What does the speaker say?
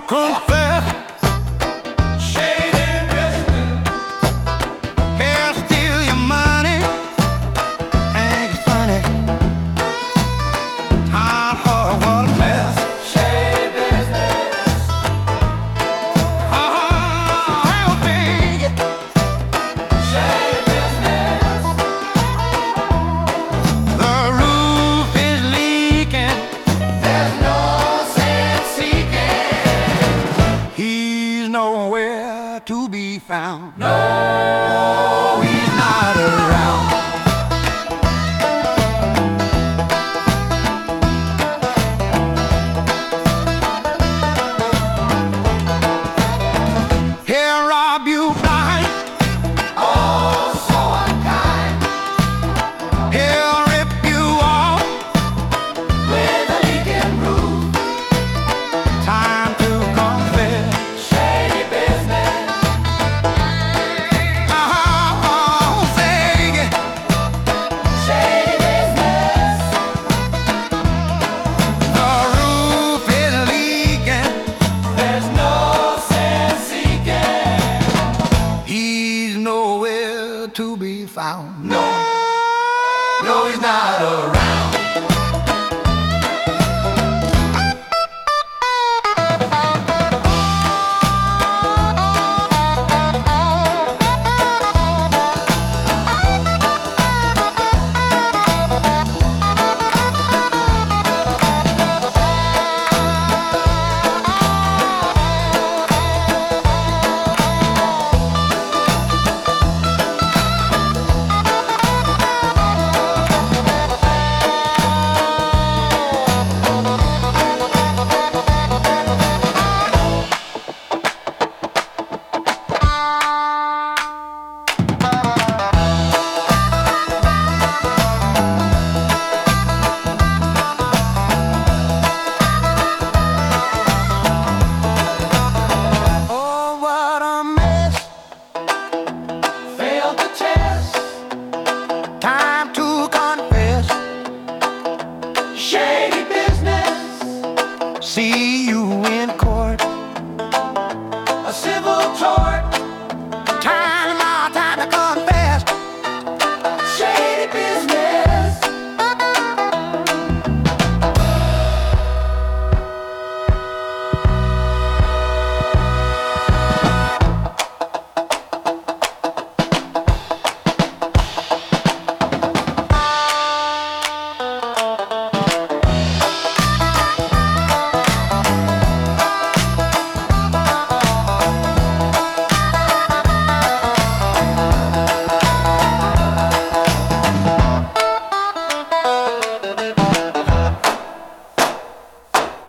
confess. Shady business. He'll steal your money. Ain't it funny? Town hall, what a mess. Shady business. I'll take it. Shady business. The roof is leaking. There's no sense seeking. He's nowhere to be found. No, he's not around. He'll rob you blind. Oh, so unkind. He'll rip you off with a leaking roof. Time to confess. Shady business. Say it. Shady business. The roof is leaking. There's no sense seeking. He's nowhere to be found. No, no, he's not around.